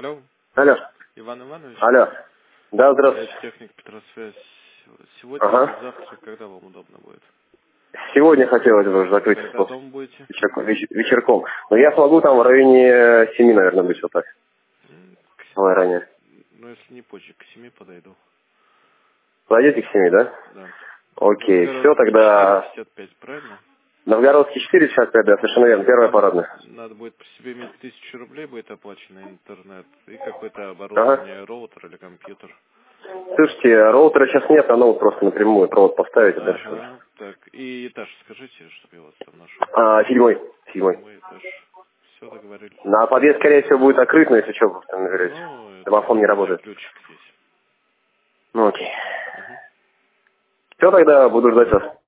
Алло, Алло. Иван Иванович, Алло. Да, я здравствуйте. техник Петросвязь. Сегодня Ага. или завтра, когда вам удобно будет? Сегодня хотелось бы уже закрыть Когда дома будете? вечерком. Но я смогу там в районе 7, наверное, быть вот так. Давай ранее. Ну, если не позже, к 7 подойду. Подойдете к 7, да? Да. Окей. Все, Новгородский тогда 4,55, правильно? Новгородский 4,65, да, совершенно верно. Первая Вам парадная. надо будет при себе иметь 1000 рублей, будет оплачено интернет, и какое-то Ага. оборудование, роутер или компьютер. Слушайте, роутера сейчас нет, а ноут просто напрямую провод поставить и дальше уже. Ага, так, и этаж скажите, чтобы я вас там нашел. 7. 7 этаж. Все, договорились. На подъезд, скорее всего, будет открыт, но если что, там наберете. Ну, это Домофон не у меня работает. ключик здесь. Ну, окей. Угу. Все, тогда буду ждать вас.